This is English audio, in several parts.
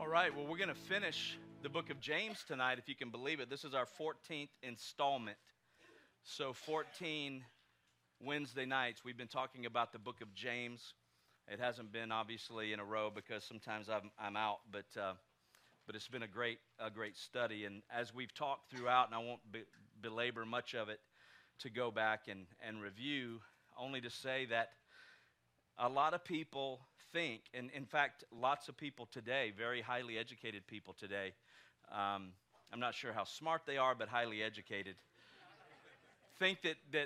All right, well, we're going to finish the book of James tonight, if you can believe it. This is our 14th installment. So 14 Wednesday nights, we've been talking about the book of James. It hasn't been obviously in a row because sometimes I'm out, but it's been a great study. And as we've talked throughout, and I won't belabor much of it to go back and review, only to say that a lot of people think, and in fact, lots of people today, very highly educated people today, I'm not sure how smart they are, but highly educated, think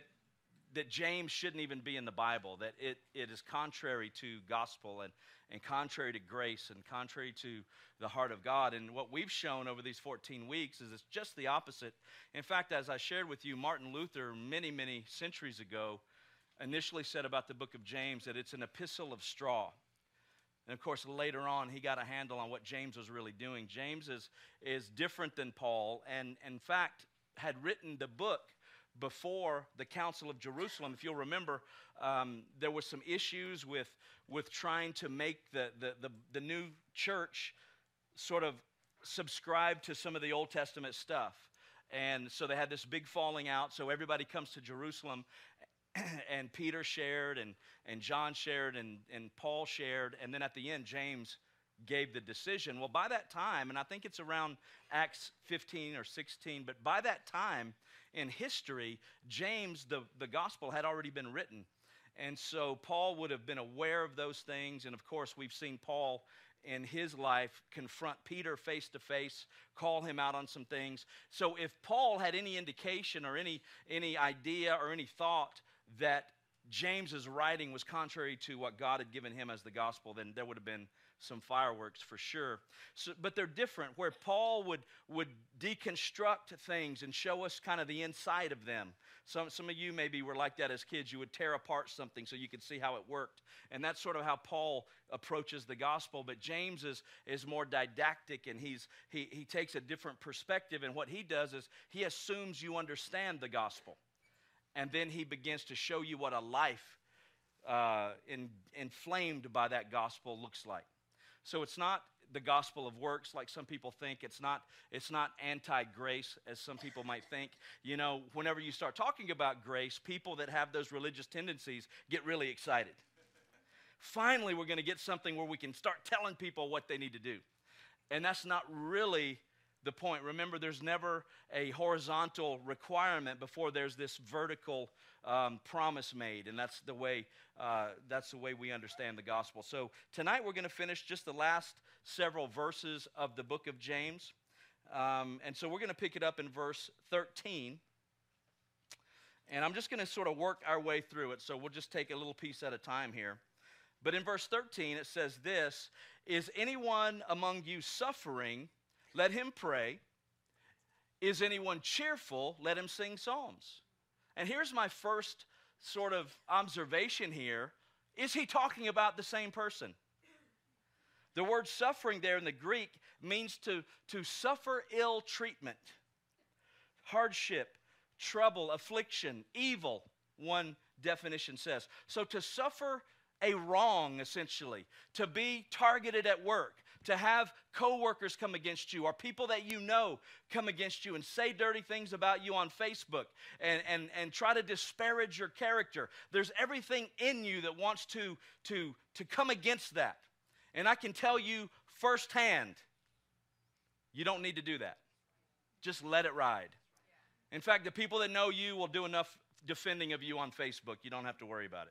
that James shouldn't even be in the Bible, that it is contrary to gospel and contrary to grace and contrary to the heart of God. And what we've shown over these 14 weeks is it's just the opposite. In fact, as I shared with you, Martin Luther many, many centuries ago initially said about the book of James that it's an epistle of straw. And of course, later on, he got a handle on what James was really doing. James is different than Paul, and in fact, had written the book before the Council of Jerusalem. If you'll remember, there were some issues with trying to make the new church sort of subscribe to some of the Old Testament stuff. And so they had this big falling out, so everybody comes to Jerusalem, and Peter shared, and John shared, and Paul shared, and then at the end, James gave the decision. Well, by that time, and I think it's around Acts 15 or 16, but by that time in history, James, the gospel had already been written. And so Paul would have been aware of those things, and of course, we've seen Paul in his life confront Peter face to face, call him out on some things. So if Paul had any indication or any idea or any thought that James's writing was contrary to what God had given him as the gospel, then there would have been some fireworks for sure. So, but they're different, where Paul would deconstruct things and show us kind of the inside of them. Some of you maybe were like that as kids. You would tear apart something so you could see how it worked. And that's sort of how Paul approaches the gospel. But James is more didactic, and he takes a different perspective. And what he does is he assumes you understand the gospel. And then he begins to show you what a life inflamed by that gospel looks like. So it's not the gospel of works like some people think. It's not anti-grace as some people might think. You know, whenever you start talking about grace, people that have those religious tendencies get really excited. Finally, we're going to get something where we can start telling people what they need to do. And that's not really the point. Remember, there's never a horizontal requirement before there's this vertical promise made, and that's the way we understand the gospel. So tonight we're going to finish just the last several verses of the book of James, and so we're going to pick it up in verse 13, and I'm just going to sort of work our way through it. So we'll just take a little piece at a time here. But in verse 13 it says this: "Is anyone among you suffering? Let him pray. Is anyone cheerful? Let him sing psalms." And here's my first sort of observation here. Is he talking about the same person? The word suffering there in the Greek means to suffer ill treatment, hardship, trouble, affliction, evil, one definition says. So to suffer a wrong, essentially, to be targeted at work, to have coworkers come against you, or people that you know come against you and say dirty things about you on Facebook and try to disparage your character. There's everything in you that wants to come against that. And I can tell you firsthand, you don't need to do that. Just let it ride. In fact, the people that know you will do enough defending of you on Facebook. You don't have to worry about it.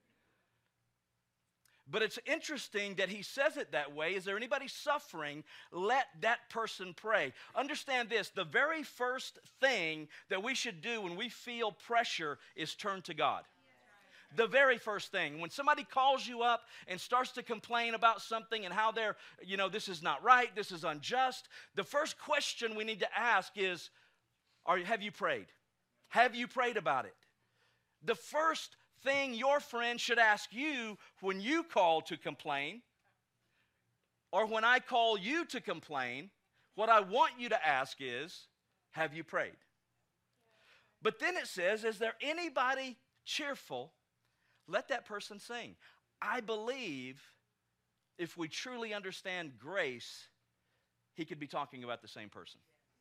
But it's interesting that he says it that way. Is there anybody suffering? Let that person pray. Understand this: the very first thing that we should do when we feel pressure is turn to God. The very first thing. When somebody calls you up and starts to complain about something and how they're, this is not right, this is unjust, the first question we need to ask is, have you prayed? Have you prayed about it? The first thing your friend should ask you when you call to complain, or when I call you to complain, what I want you to ask is, have you prayed? But then it says, is there anybody cheerful? Let that person sing. I believe if we truly understand grace, he could be talking about the same person.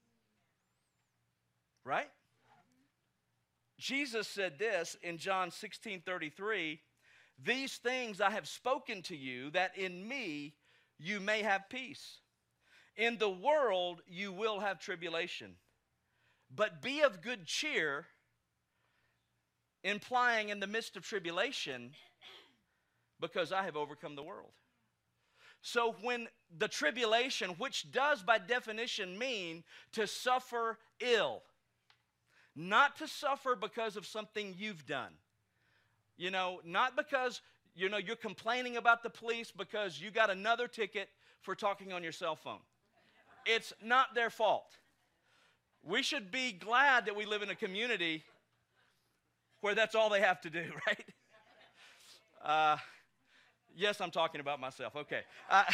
Right? Jesus said this in John 16:33, "These things I have spoken to you, that in me you may have peace. In the world you will have tribulation. But be of good cheer," implying in the midst of tribulation, "because I have overcome the world." So when the tribulation, which does by definition mean to suffer ill, not to suffer because of something you've done. Not because, you're complaining about the police because you got another ticket for talking on your cell phone. It's not their fault. We should be glad that we live in a community where that's all they have to do, right? Yes, I'm talking about myself. Okay.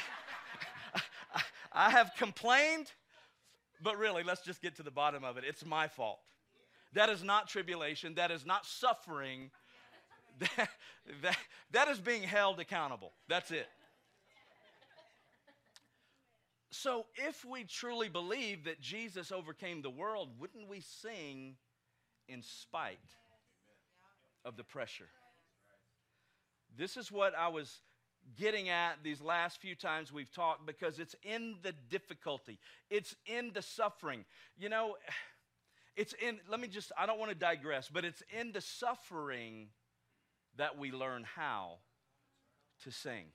I have complained, but really, let's just get to the bottom of it. It's my fault. That is not tribulation. That is not suffering. That is being held accountable. That's it. So if we truly believe that Jesus overcame the world, wouldn't we sing in spite of the pressure? This is what I was getting at these last few times we've talked, because it's in the difficulty. It's in the suffering. I don't want to digress, but it's in the suffering that we learn how to sing.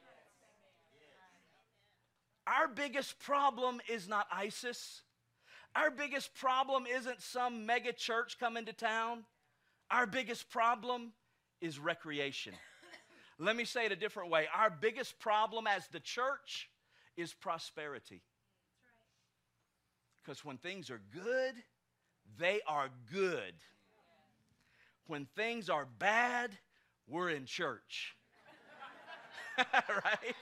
Our biggest problem is not ISIS. Our biggest problem isn't some mega church coming to town. Our biggest problem is recreation. Let me say it a different way. Our biggest problem as the church is prosperity. Because when things are good, they are good. When things are bad, we're in church. Right?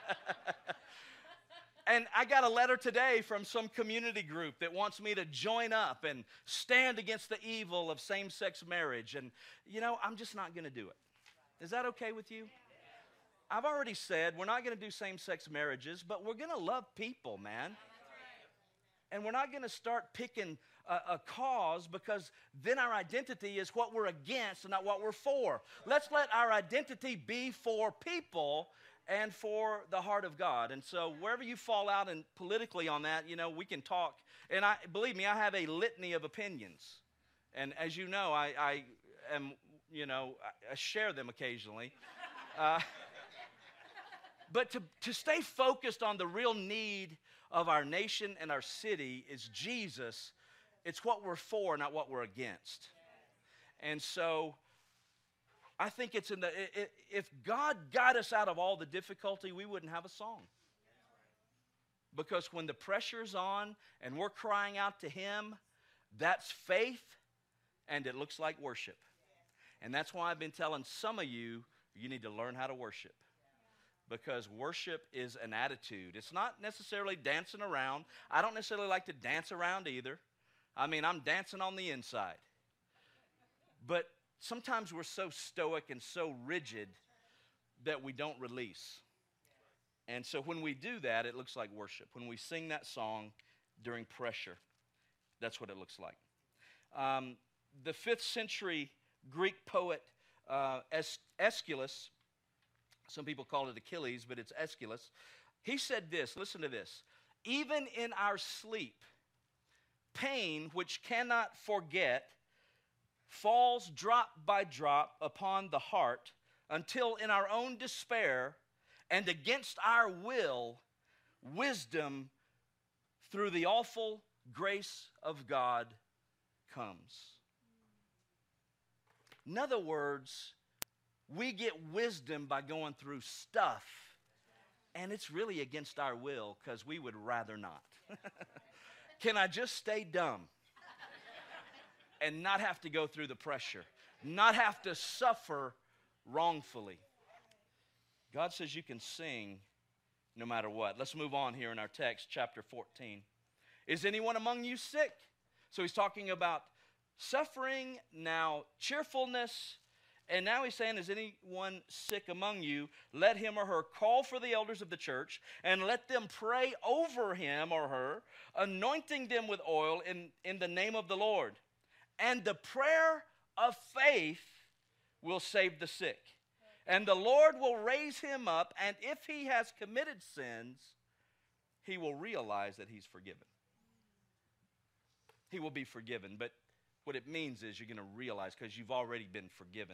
And I got a letter today from some community group that wants me to join up and stand against the evil of same-sex marriage. And, I'm just not going to do it. Is that okay with you? I've already said we're not going to do same-sex marriages, but we're going to love people, man. And we're not going to start picking a cause, because then our identity is what we're against and not what we're for. Let's let our identity be for people and for the heart of God. And so wherever you fall out and politically on that, we can talk. And believe me, I have a litany of opinions. And as you know, I am, I share them occasionally. But to stay focused on the real need of our nation and our city is Jesus. It's what we're for, not what we're against. And so I think it's if God got us out of all the difficulty, we wouldn't have a song. Because when the pressure's on and we're crying out to Him, that's faith, and it looks like worship. And that's why I've been telling some of you, you need to learn how to worship. Because worship is an attitude. It's not necessarily dancing around. I don't necessarily like to dance around either. I'm dancing on the inside. But sometimes we're so stoic and so rigid that we don't release. And so when we do that, it looks like worship. When we sing that song during pressure, that's what it looks like. The 5th century Greek poet Aeschylus, some people call it Achilles, but it's Aeschylus. He said this, listen to this. "Even in our sleep, pain which cannot forget falls drop by drop upon the heart until in our own despair and against our will, wisdom through the awful grace of God comes." In other words, we get wisdom by going through stuff, and it's really against our will because we would rather not. Can I just stay dumb and not have to go through the pressure, not have to suffer wrongfully? God says you can sing no matter what. Let's move on here in our text, chapter 14. "Is anyone among you sick?" So he's talking about suffering, now cheerfulness, And now he's saying, is anyone sick among you? Let him or her call for the elders of the church and let them pray over him or her, anointing them with oil in the name of the Lord. And the prayer of faith will save the sick. And the Lord will raise him up, and if he has committed sins, he will realize that he's forgiven. He will be forgiven, but what it means is you're going to realize because you've already been forgiven.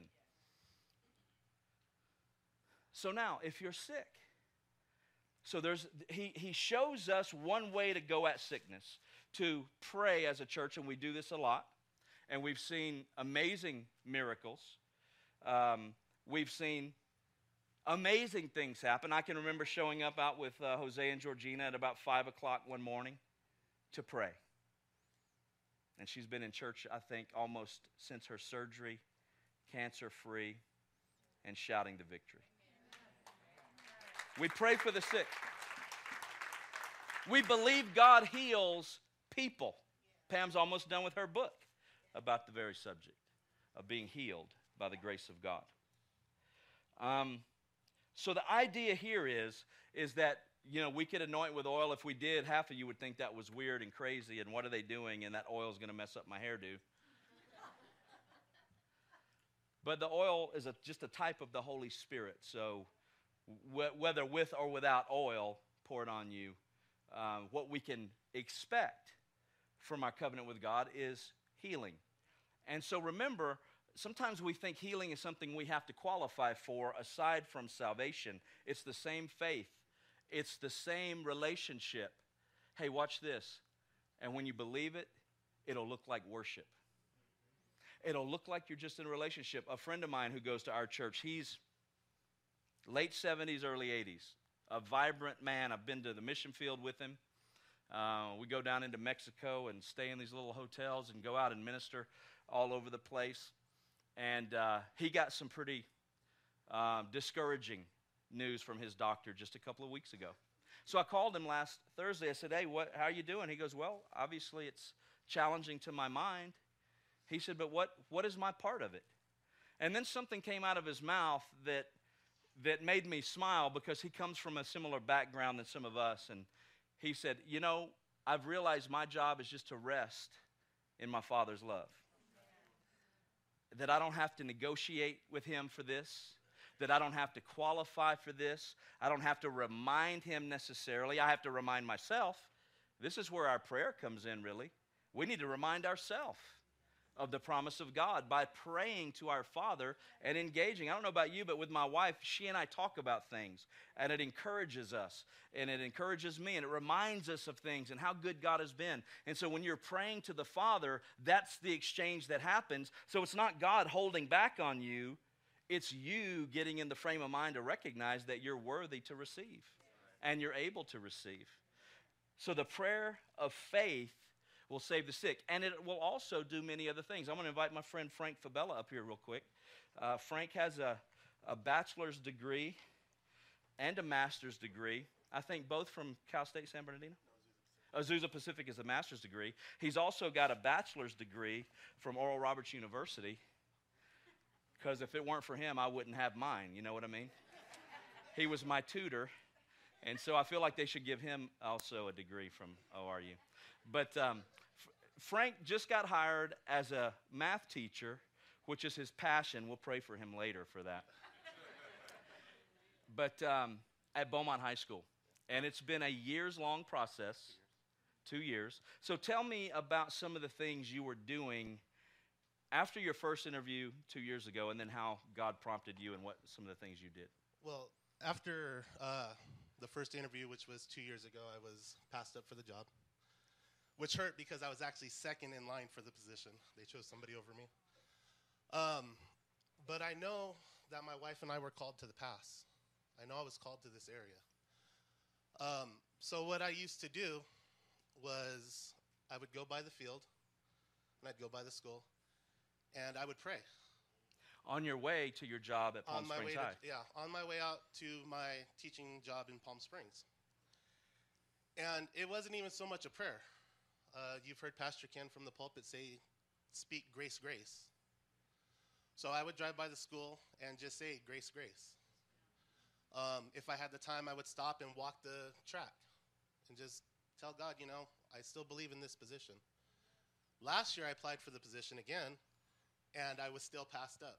So now, if you're sick, so he shows us one way to go at sickness, to pray as a church, and we do this a lot, and we've seen amazing miracles. We've seen amazing things happen. I can remember showing up out with Jose and Georgina at about 5 o'clock one morning to pray. And she's been in church, I think, almost since her surgery, cancer-free, and shouting the victory. We pray for the sick. We believe God heals people. Pam's almost done with her book about the very subject of being healed by the grace of God. So the idea here is that, you know, we could anoint with oil. If we did, half of you would think that was weird and crazy, and what are they doing, and that oil is going to mess up my hairdo. But the oil is just a type of the Holy Spirit. So whether with or without oil poured on you, what we can expect from our covenant with God is healing. And so remember, sometimes we think healing is something we have to qualify for aside from salvation. It's the same faith. It's the same relationship. Hey, watch this. And when you believe it, it'll look like worship. It'll look like you're just in a relationship. A friend of mine who goes to our church, he's late 70s, early 80s. A vibrant man. I've been to the mission field with him. We go down into Mexico and stay in these little hotels and go out and minister all over the place. And he got some pretty discouraging news from his doctor just a couple of weeks ago. So I called him last Thursday. I said, hey, how are you doing? He goes, well, obviously it's challenging to my mind. He said, but what is my part of it? And then something came out of his mouth that made me smile because he comes from a similar background than some of us. And he said, you know, I've realized my job is just to rest in my Father's love. That I don't have to negotiate with him for this. That I don't have to qualify for this. I don't have to remind him necessarily. I have to remind myself. This is where our prayer comes in, really. We need to remind ourselves of the promise of God by praying to our Father and engaging. I don't know about you, but with my wife, she and I talk about things, and it encourages us, and it encourages me, and it reminds us of things and how good God has been. And so when you're praying to the Father, that's the exchange that happens. So it's not God holding back on you. It's you getting in the frame of mind to recognize that you're worthy to receive, and you're able to receive. So the prayer of faith will save the sick. And it will also do many other things. I'm going to invite my friend Frank Fabella up here real quick. Frank has a bachelor's degree and a master's degree. I think both from Cal State San Bernardino? Azusa Pacific is a master's degree. He's also got a bachelor's degree from Oral Roberts University. Because if it weren't for him, I wouldn't have mine. You know what I mean? He was my tutor. And so I feel like they should give him also a degree from ORU. But Frank just got hired as a math teacher, which is his passion. We'll pray for him later for that. But at Beaumont High School. And it's been a years-long process, 2 years. So tell me about some of the things you were doing after your first interview 2 years ago, and then how God prompted you and what some of the things you did. Well, after the first interview, which was 2 years ago, I was passed up for the job, which hurt because I was actually second in line for the position. They chose somebody over me. But I know that my wife and I were called to the pass. I know I was called to this area. So what I used to do was I would go by the field, and I'd go by the school, and I would pray. On your way to your job at Palm Springs High. On my way out to my teaching job in Palm Springs. And it wasn't even so much a prayer. You've heard Pastor Ken from the pulpit say, speak grace, grace. So I would drive by the school and just say, grace, grace. If I had the time, I would stop and walk the track and just tell God, I still believe in this position. Last year, I applied for the position again, and I was still passed up.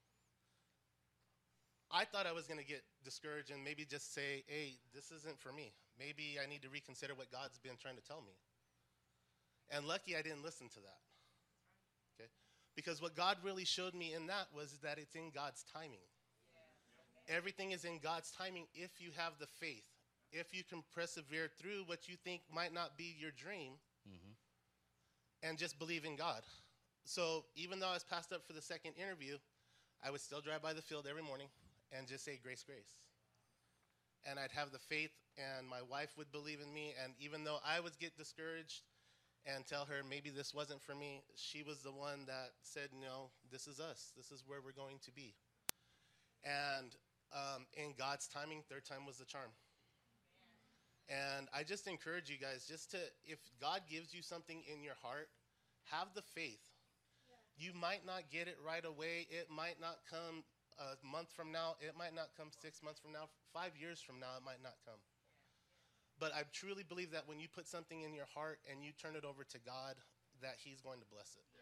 I thought I was going to get discouraged and maybe just say, hey, this isn't for me. Maybe I need to reconsider what God's been trying to tell me. And lucky I didn't listen to that. Okay? Because what God really showed me in that was that it's in God's timing. Everything is in God's timing if you have the faith. If you can persevere through what you think might not be your dream, and just believe in God. So even though I was passed up for the second interview, I would still drive by the field every morning and just say, grace, grace. And I'd have the faith, and my wife would believe in me. And even though I would get discouraged and tell her maybe this wasn't for me, she was the one that said, no, this is us. This is where we're going to be. And in God's timing, third time was the charm. And I just encourage you guys if God gives you something in your heart, have the faith. You might not get it right away. It might not come a month from now. It might not come 6 months from now. 5 years from now, it might not come. But I truly believe that when you put something in your heart and you turn it over to God, that He's going to bless it.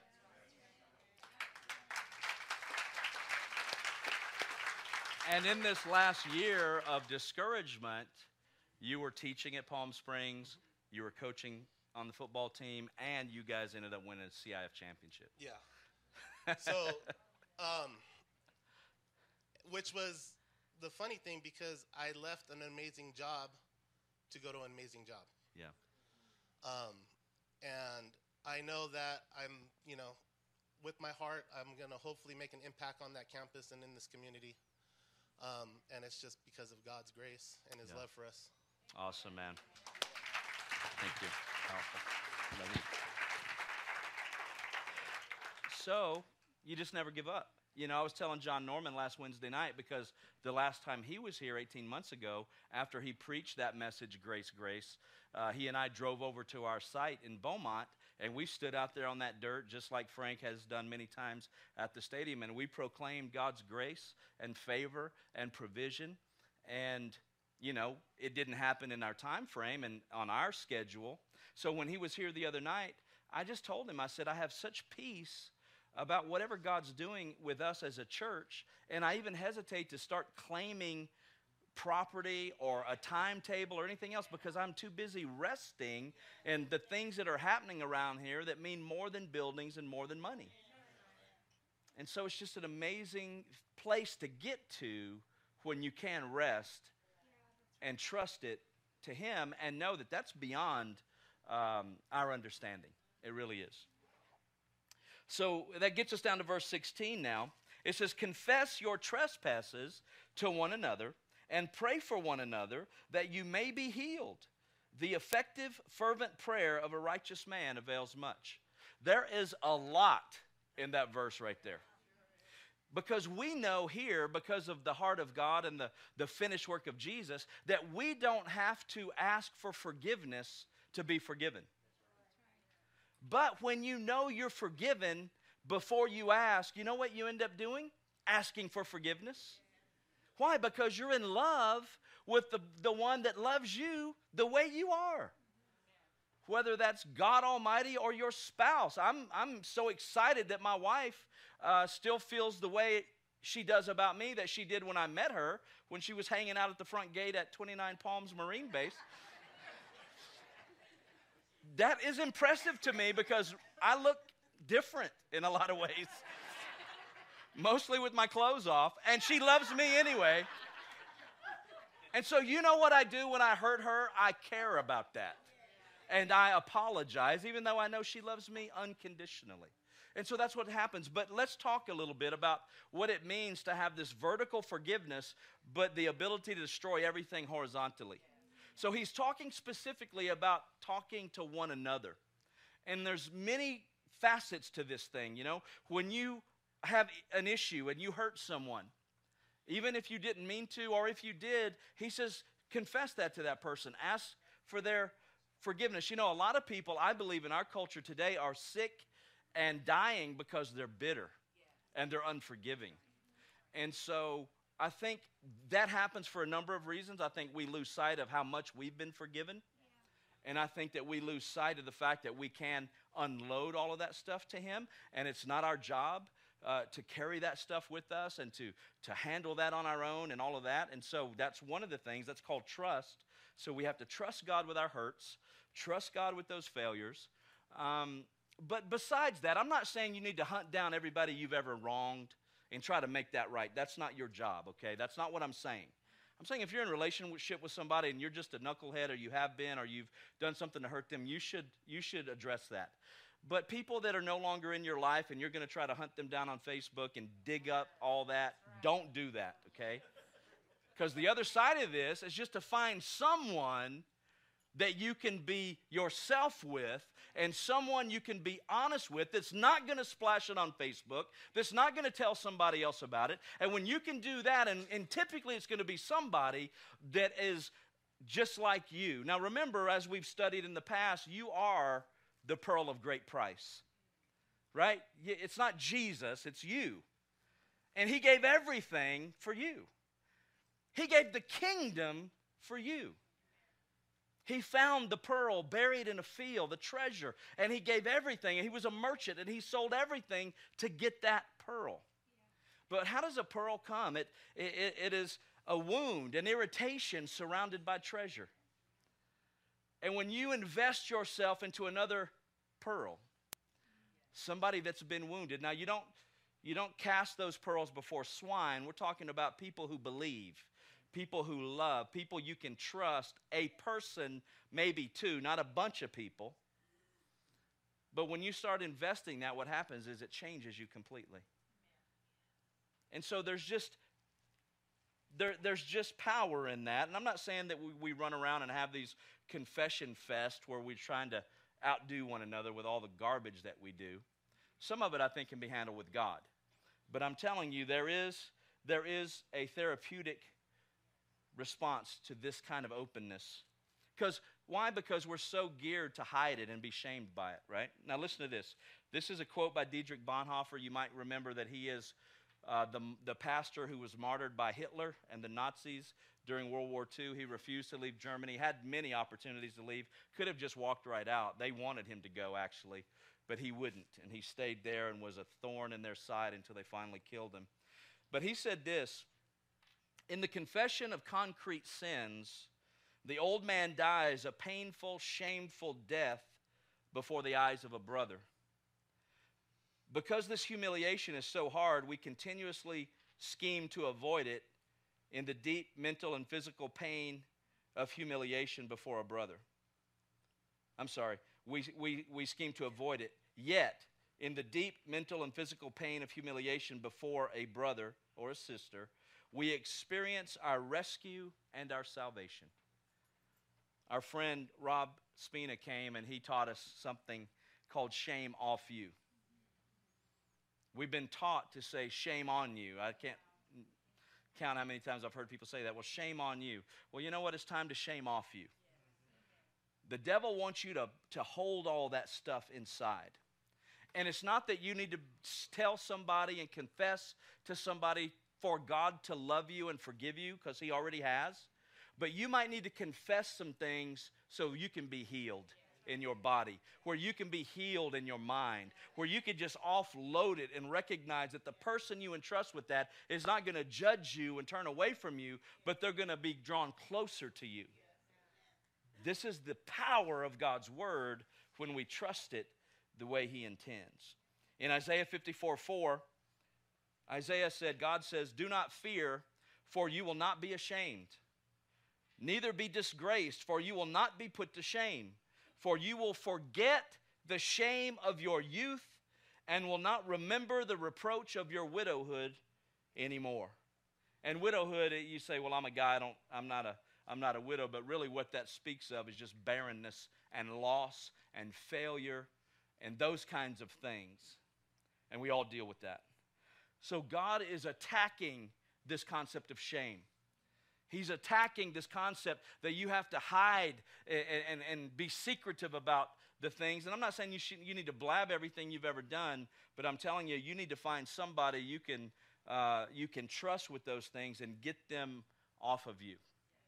And in this last year of discouragement, you were teaching at Palm Springs, you were coaching on the football team, and you guys ended up winning a CIF championship. Yeah. So, which was the funny thing, because I left an amazing job to go to an amazing job. Yeah. And I know that I'm, with my heart, I'm going to hopefully make an impact on that campus and in this community. And it's just because of God's grace and His love for us. Awesome, man. Thank you. Powerful. So, you just never give up. I was telling John Norman last Wednesday night, because the last time he was here 18 months ago, after he preached that message, Grace, Grace, he and I drove over to our site in Beaumont, and we stood out there on that dirt, just like Frank has done many times at the stadium, and we proclaimed God's grace and favor and provision. And it didn't happen in our time frame and on our schedule. So when he was here the other night, I just told him, I said, I have such peace about whatever God's doing with us as a church, and I even hesitate to start claiming property or a timetable or anything else, because I'm too busy resting in the things that are happening around here that mean more than buildings and more than money. And so it's just an amazing place to get to when you can rest and trust it to Him and know that that's beyond our understanding. It really is. So that gets us down to verse 16 now. It says, confess your trespasses to one another and pray for one another that you may be healed. The effective, fervent prayer of a righteous man avails much. There is a lot in that verse right there. Because we know here, because of the heart of God and the finished work of Jesus, that we don't have to ask for forgiveness to be forgiven. But when you know you're forgiven before you ask, you know what you end up doing? Asking for forgiveness. Why? Because you're in love with the one that loves you the way you are. Whether that's God Almighty or your spouse. I'm so excited that my wife still feels the way she does about me that she did when I met her, when she was hanging out at the front gate at 29 Palms Marine Base. That is impressive to me because I look different in a lot of ways. Mostly with my clothes off, and she loves me anyway. And so you know what I do when I hurt her? I care about that. And I apologize, even though I know she loves me unconditionally. And so that's what happens. But let's talk a little bit about what it means to have this vertical forgiveness, but the ability to destroy everything horizontally. So he's talking specifically about talking to one another. And there's many facets to this thing, When you have an issue and you hurt someone, even if you didn't mean to, or if you did, he says, confess that to that person. Ask for their forgiveness. A lot of people, I believe, in our culture today are sick and dying because they're bitter and they're unforgiving. And so I think that happens for a number of reasons. I think we lose sight of how much we've been forgiven. And I think that we lose sight of the fact that we can unload all of that stuff to him. And it's not our job to carry that stuff with us and to handle that on our own and all of that. And so that's one of the things that's called trust. So we have to trust God with our hurts, trust God with those failures. But besides that, I'm not saying you need to hunt down everybody you've ever wronged and try to make that right. That's not your job, okay? That's not what I'm saying. I'm saying if you're in a relationship with somebody and you're just a knucklehead, or you have been, or you've done something to hurt them, you should address that. But people that are no longer in your life and you're going to try to hunt them down on Facebook and dig up all that, don't do that, okay? Because the other side of this is just to find someone that you can be yourself with and someone you can be honest with that's not going to splash it on Facebook, that's not going to tell somebody else about it. And when you can do that, and typically it's going to be somebody that is just like you. Now remember, as we've studied in the past, you are the pearl of great price, right? It's not Jesus, it's you. And he gave everything for you. He gave the kingdom for you. He found the pearl buried in a field, the treasure, and he gave everything. And he was a merchant, and he sold everything to get that pearl. But how does a pearl come? It is a wound, an irritation surrounded by treasure. And when you invest yourself into another pearl, somebody that's been wounded. Now, you don't cast those pearls before swine. We're talking about people who believe, people who love, people you can trust, a person, maybe two, not a bunch of people. But when you start investing that, what happens is it changes you completely. And so there's just power in that. And I'm not saying that we run around and have these confession fest where we're trying to outdo one another with all the garbage that we do. Some of it, I think, can be handled with God. But I'm telling you, there is a therapeutic response to this kind of openness. Why? Because we're so geared to hide it and be shamed by it, right? Now listen to this. This is a quote by Dietrich Bonhoeffer. You might remember that he is the pastor who was martyred by Hitler and the Nazis during World War II. He refused to leave Germany, had many opportunities to leave, could have just walked right out. They wanted him to go, actually, but he wouldn't, and he stayed there and was a thorn in their side until they finally killed him. But he said this: in the confession of concrete sins, the old man dies a painful, shameful death before the eyes of a brother. Because this humiliation is so hard, we continuously scheme to avoid it in the deep mental and physical pain of humiliation before a brother. I'm sorry, we scheme to avoid it. Yet, in the deep mental and physical pain of humiliation before a brother or a sister, we experience our rescue and our salvation. Our friend Rob Spina came and he taught us something called shame off you. We've been taught to say shame on you. I can't count how many times I've heard people say that. Well, shame on you. Well, you know what? It's time to shame off you. The devil wants you to hold all that stuff inside. And it's not that you need to tell somebody and confess to somebody for God to love you and forgive you, because he already has. But you might need to confess some things so you can be healed in your body, where you can be healed in your mind, where you can just offload it and recognize that the person you entrust with that is not going to judge you and turn away from you, but they're going to be drawn closer to you. This is the power of God's word when we trust it the way he intends. In Isaiah 54:4, Isaiah said, God says, "Do not fear, for you will not be ashamed. Neither be disgraced, for you will not be put to shame. For you will forget the shame of your youth and will not remember the reproach of your widowhood anymore." And widowhood, you say, well, I'm a guy, I'm not a widow. But really what that speaks of is just barrenness and loss and failure and those kinds of things. And we all deal with that. So God is attacking this concept of shame. He's attacking this concept that you have to hide and be secretive about the things. And I'm not saying you need to blab everything you've ever done, but I'm telling you, you need to find somebody you can trust with those things and get them off of you.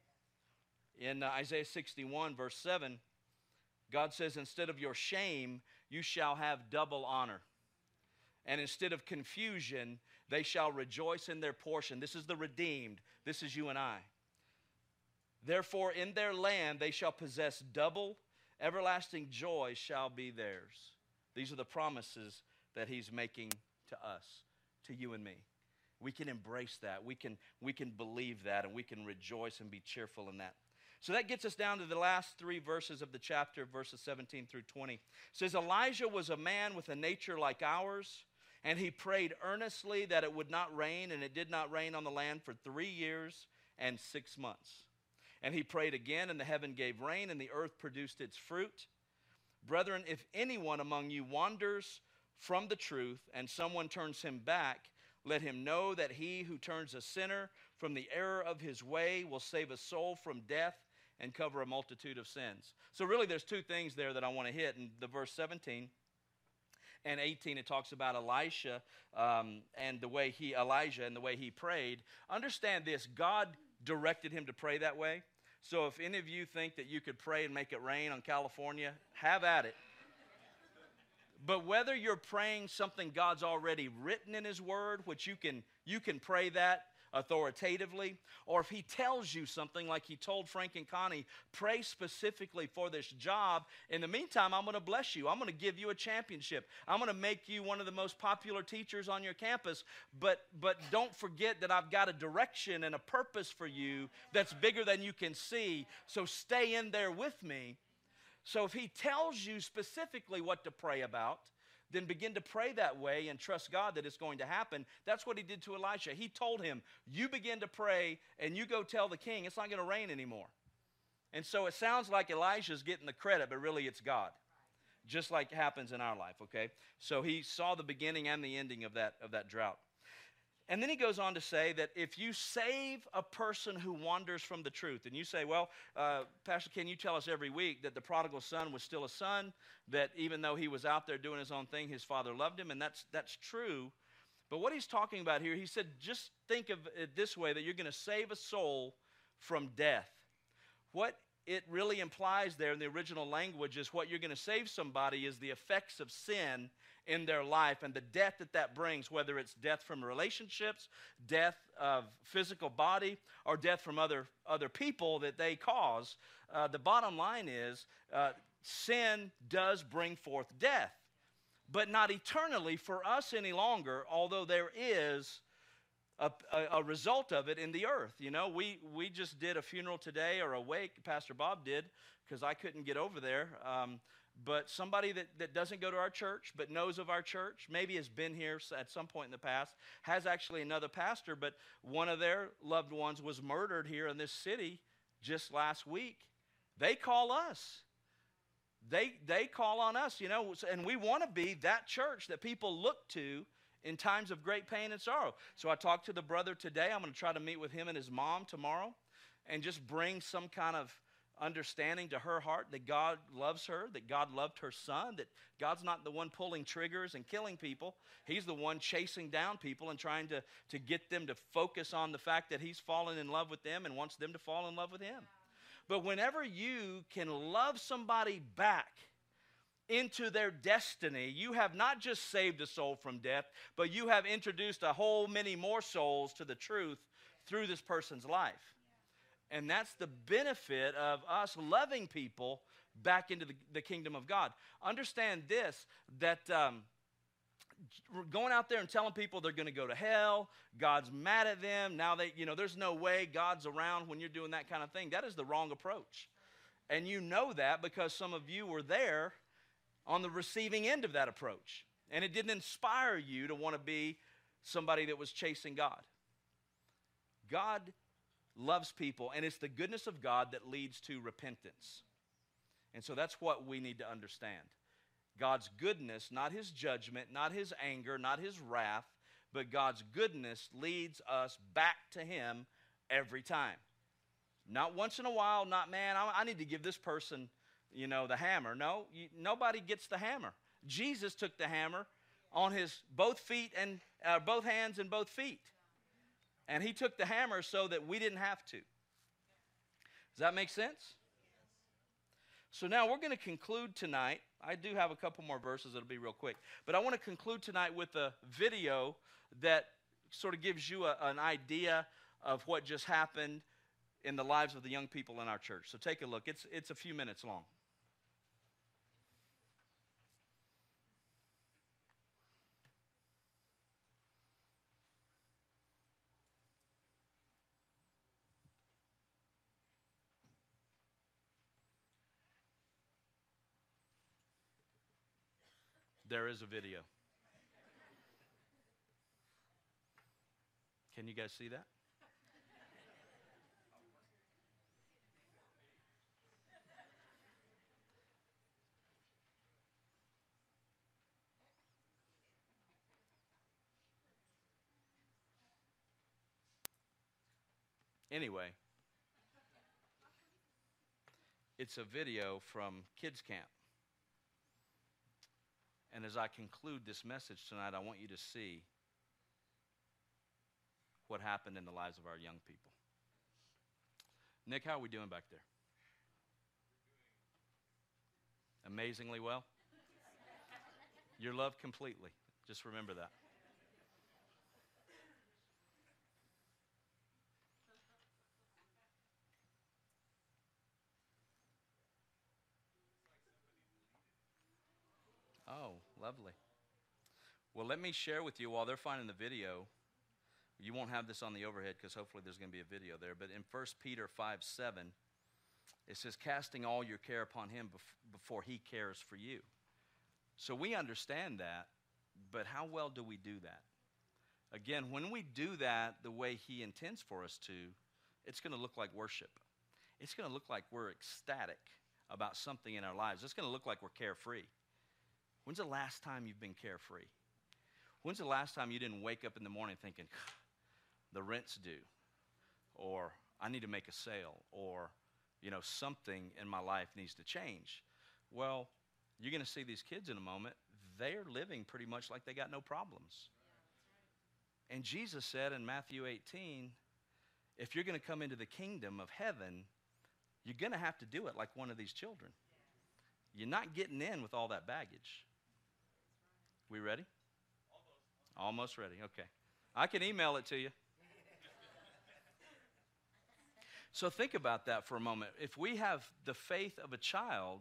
In Isaiah 61, verse 7, God says, instead of your shame, you shall have double honor. And instead of confusion, they shall rejoice in their portion. This is the redeemed. This is you and I. Therefore, in their land they shall possess double. Everlasting joy shall be theirs. These are the promises that he's making to us, to you and me. We can embrace that. We can believe that, and we can rejoice and be cheerful in that. So that gets us down to the last 3 verses of the chapter, verses 17 through 20. It says, Elijah was a man with a nature like ours, and he prayed earnestly that it would not rain, and it did not rain on the land for 3 years and 6 months. And he prayed again, and the heaven gave rain, and the earth produced its fruit. Brethren, if anyone among you wanders from the truth, and someone turns him back, let him know that he who turns a sinner from the error of his way will save a soul from death and cover a multitude of sins. So really there's 2 things there that I want to hit. In the verse 17 and 18, it talks about Elijah and the way he prayed. Understand this, God directed him to pray that way. So if any of you think that you could pray and make it rain on California, have at it. But whether you're praying something God's already written in his word, which you can pray that authoritatively, or if he tells you something like he told Frank and Connie, pray specifically for this job. In the meantime, I'm going to bless you. I'm going to give you a championship. I'm going to make you one of the most popular teachers on your campus. But don't forget that I've got a direction and a purpose for you that's bigger than you can see. So stay in there with me. So if he tells you specifically what to pray about, then begin to pray that way and trust God that it's going to happen. That's what he did to Elisha. He told him, you begin to pray and you go tell the king it's not going to rain anymore. And so it sounds like Elijah's getting the credit, but really it's God. Just like it happens in our life, okay? So he saw the beginning and the ending of that drought. And then he goes on to say that if you save a person who wanders from the truth, and you say, well, Pastor Ken, you tell us every week that the prodigal son was still a son, that even though he was out there doing his own thing, his father loved him, and that's true. But what he's talking about here, he said, just think of it this way, that you're going to save a soul from death. What it really implies there in the original language is what you're going to save somebody is the effects of sin in their life and the death that brings, whether it's death from relationships, death of physical body, or death from other people that they cause. The bottom line is sin does bring forth death, but not eternally for us any longer, although there is a result of it in the earth. You know, we just did a funeral today, or a wake, Pastor Bob did, because I couldn't get over there. But somebody that doesn't go to our church but knows of our church, maybe has been here at some point in the past, has actually another pastor, but one of their loved ones was murdered here in this city just last week. They call us. They call on us, you know, and we want to be that church that people look to in times of great pain and sorrow. So I talked to the brother today. I'm going to try to meet with him and his mom tomorrow and just bring some kind of understanding to her heart that God loves her, that God loved her son, that God's not the one pulling triggers and killing people. He's the one chasing down people and trying to get them to focus on the fact that he's fallen in love with them and wants them to fall in love with him. But whenever you can love somebody back into their destiny, you have not just saved a soul from death, but you have introduced a whole many more souls to the truth through this person's life. And that's the benefit of us loving people back into the kingdom of God. Understand this, that going out there and telling people they're going to go to hell, God's mad at them, now there's no way God's around when you're doing that kind of thing. That is the wrong approach. And you know that because some of you were there on the receiving end of that approach. And it didn't inspire you to want to be somebody that was chasing God. God loves people, and it's the goodness of God that leads to repentance. And so that's what we need to understand. God's goodness, not his judgment, not his anger, not his wrath, but God's goodness leads us back to him every time. Not once in a while, not, man, I need to give this person, the hammer. No, nobody gets the hammer. Jesus took the hammer on his both feet and both hands and both feet. And he took the hammer so that we didn't have to. Does that make sense? So now we're going to conclude tonight. I do have a couple more verses. It'll be real quick. But I want to conclude tonight with a video that sort of gives you an idea of what just happened in the lives of the young people in our church. So take a look. It's a few minutes long. There is a video. Can you guys see that? Anyway, it's a video from Kids Camp. And as I conclude this message tonight, I want you to see what happened in the lives of our young people. Nick, how are we doing back there? Amazingly well? You're loved completely. Just remember that. Oh, lovely. Well, let me share with you while they're finding the video. You won't have this on the overhead because hopefully there's going to be a video there. But in 1 Peter 5:7, it says, casting all your care upon him before he cares for you. So we understand that, but how well do we do that? Again, when we do that the way he intends for us to, it's going to look like worship. It's going to look like we're ecstatic about something in our lives. It's going to look like we're carefree. When's the last time you've been carefree? When's the last time you didn't wake up in the morning thinking, the rent's due, or I need to make a sale, or, something in my life needs to change? Well, you're going to see these kids in a moment. They're living pretty much like they got no problems. And Jesus said in Matthew 18, if you're going to come into the kingdom of heaven, you're going to have to do it like one of these children. You're not getting in with all that baggage. We ready? Almost ready. Okay. I can email it to you. So think about that for a moment. If we have the faith of a child,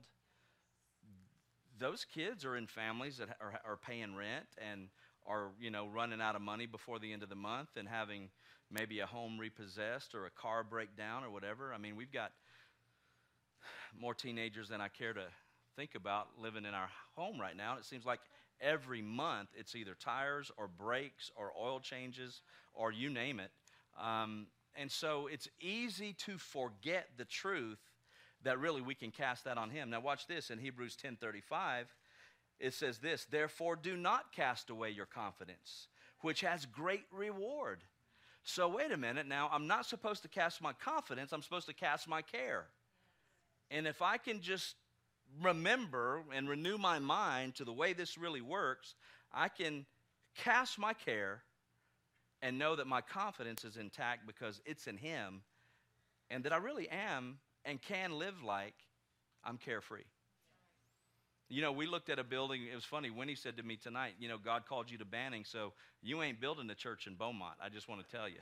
those kids are in families that are paying rent and are, running out of money before the end of the month and having maybe a home repossessed or a car break down or whatever. I mean, we've got more teenagers than I care to think about living in our home right now. And it seems like every month it's either tires or brakes or oil changes or you name it. And so it's easy to forget the truth that really we can cast that on him. Now watch this. In Hebrews 10:35, it says this, therefore do not cast away your confidence, which has great reward. So wait a minute now, I'm not supposed to cast my confidence, I'm supposed to cast my care. And if I can just remember and renew my mind to the way this really works, I can cast my care and know that my confidence is intact because it's in him, and that I really am and can live like I'm carefree. We looked at a building. It was funny. Winnie said to me tonight, God called you to Banning, so you ain't building a church in Beaumont. I just want to tell you.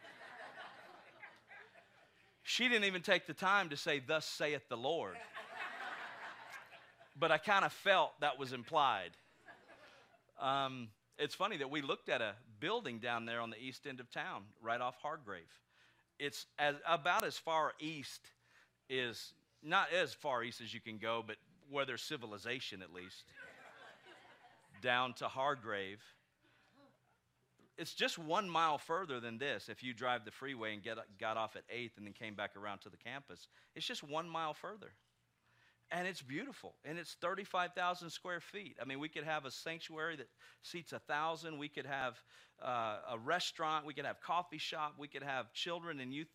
She didn't even take the time to say, thus saith the Lord. But I kind of felt that was implied. It's funny that we looked at a building down there on the east end of town, right off Hargrave. It's about as far east is, not as far east as you can go, but where there's civilization at least, down to Hargrave. It's just 1 mile further than this. If you drive the freeway and got off at 8th and then came back around to the campus, it's just 1 mile further. And it's beautiful, and it's 35,000 square feet. I mean, we could have a sanctuary that seats 1,000. We could have a restaurant. We could have coffee shop. We could have children and youth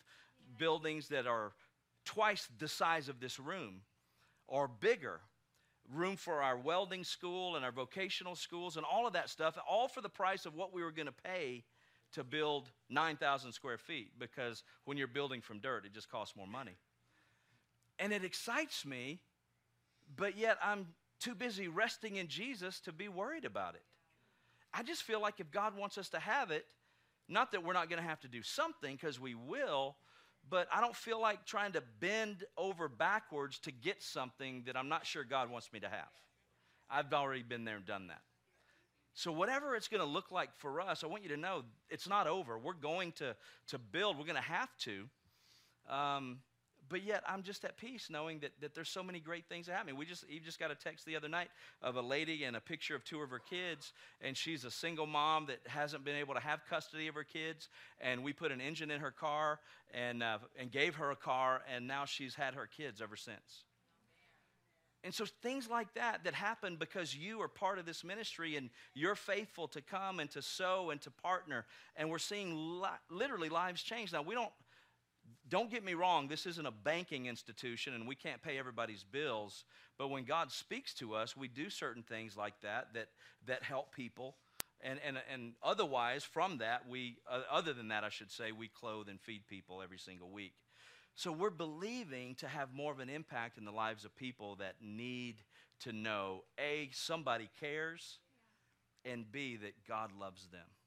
buildings that are twice the size of this room or bigger. Room for our welding school and our vocational schools and all of that stuff, all for the price of what we were going to pay to build 9,000 square feet, because when you're building from dirt, it just costs more money. And it excites me, but yet I'm too busy resting in Jesus to be worried about it. I just feel like if God wants us to have it, not that we're not going to have to do something, because we will, but I don't feel like trying to bend over backwards to get something that I'm not sure God wants me to have. I've already been there and done that. So whatever it's going to look like for us, I want you to know it's not over. We're going to build. We're going to have to. But yet I'm just at peace knowing that there's so many great things happening. You just got a text the other night of a lady and a picture of 2 of her kids, and she's a single mom that hasn't been able to have custody of her kids, and we put an engine in her car and gave her a car, and now she's had her kids ever since. And so things like that happen because you are part of this ministry and you're faithful to come and to sow and to partner, and we're seeing literally lives change. Now, don't get me wrong, this isn't a banking institution and we can't pay everybody's bills, but when God speaks to us, we do certain things like that help people. And otherwise, from that, other than that, I should say, we clothe and feed people every single week. So we're believing to have more of an impact in the lives of people that need to know, A, somebody cares, and B, that God loves them.